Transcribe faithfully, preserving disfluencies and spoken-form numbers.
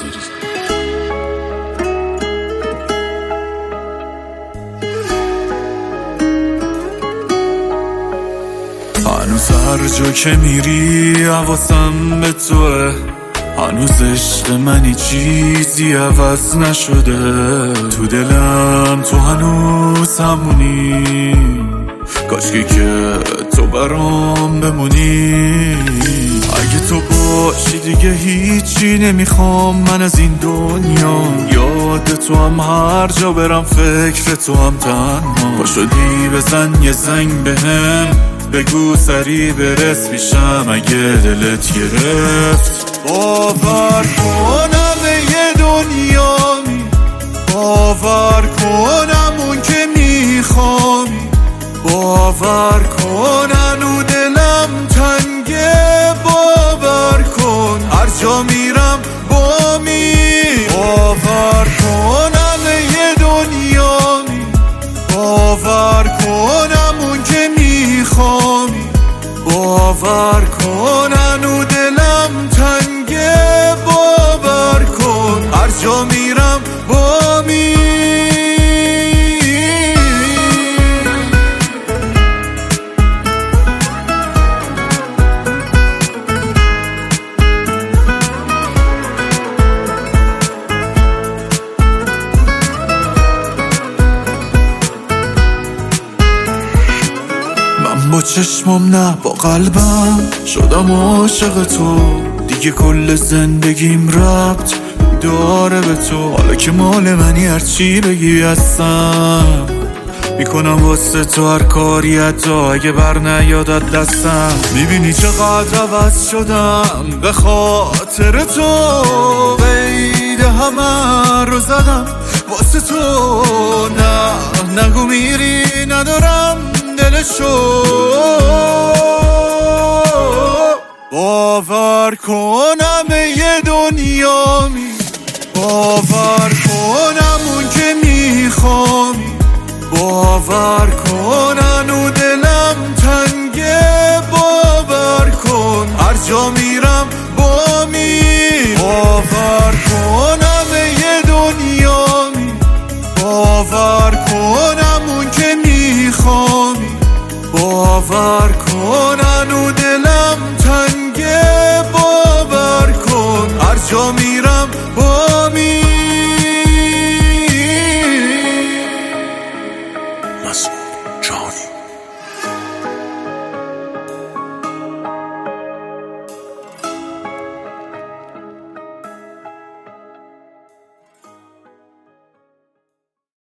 هنوز هر جا که میری حواسم به توه، هنوز عشق منی چیزی عوض نشده، تو دلم تو هنوز همونی، کاشکی که تو برام بمونی. اگه تو باشی دیگه هیچی نمیخوام من از این دنیا، یاد تو هم هر جا برم فکر تو هم تنها. پاشدی بزن یه زنگ بهم بگو سری برس میشم اگه دلت گرفت. باور کنم یه دنیامی، باور کنم اون که میخوامی، باور کن هنو دلم تنگه، باور کن هر جا میرم بامی. باور کنم یه دنیامی، باور کنم اون که میخوامی، باور کن هنو دلم تنگه، باور کن هر جا میرم بامی. با چشمم نه با قلبم شدم عاشق تو، دیگه کل زندگیم ربط داره به تو. حالا که مال منی هرچی بگی هستم، میکنم واسه تو هر کاری حتی اگه بر نیادت دستم. میبینی چقدر عوض شدم به خاطر تو، قید همه رو زدم واسه تو. نه نگو میری ندارم دلشو، باور کنم یه دنیامی، باور کنم اون که میخوامی، باور کن هنو دلم تنگه، باور کن هر جا میرم بامی. باور کنم یه دنیامی، باور کنم اون که میخوامی، باور کن هنو دلم تنگه، باور کن هر جا میرم